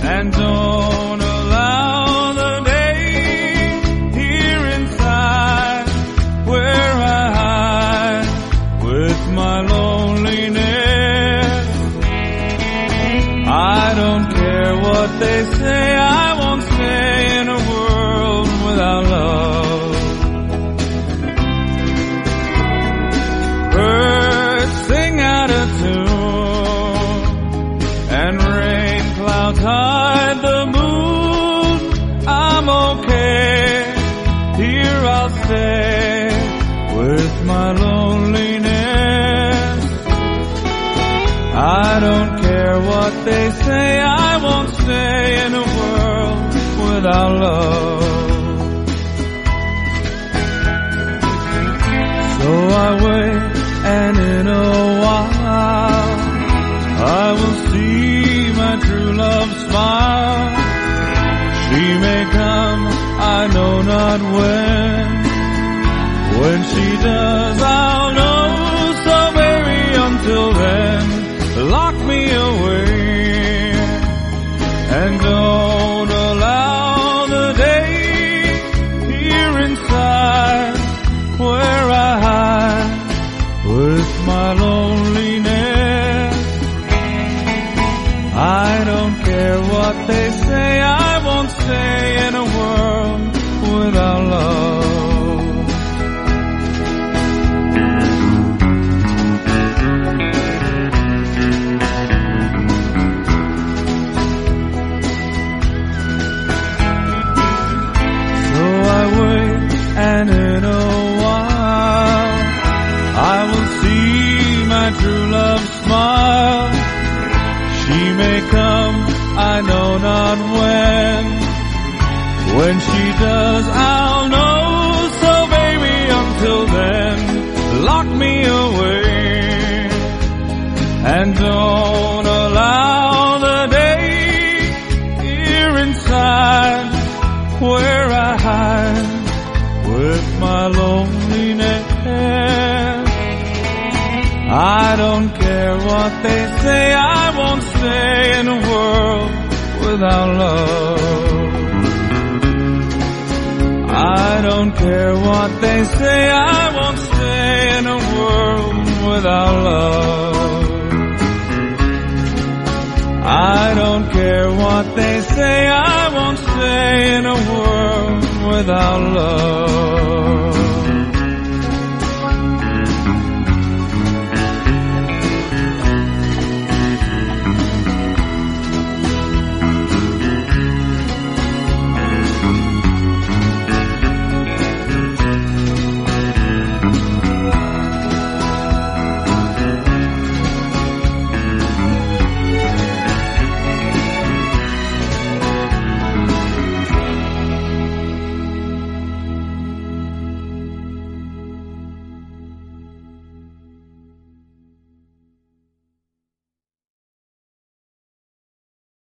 and don't allow the day here inside where I hide with my loneliness. I don't care what they say, I won't stay in a world without love. Birds sing out of tune and rain clouds hide the moon. I'm okay, here I'll stay with my loneliness. I don't care what they say, I won't stay in a world without love. So I wait, and in a while I will see my true love smile. She may come, I know not when. When she does, I'll know. So baby, until then, lock me away and don't allow the day here inside where I hide with my loneliness. I don't care what they say, I won't stay in a world without love. And in a while I will see my true love smile. She may come, I know not when. When she does, I'll know. So baby, until then, lock me away and don't allow the day here inside where I hide with my loneliness. I don't care what they say, I won't stay in a world without love. I don't care what they say, I won't stay in a world without love. I don't care what they say, I won't stay in a world without love.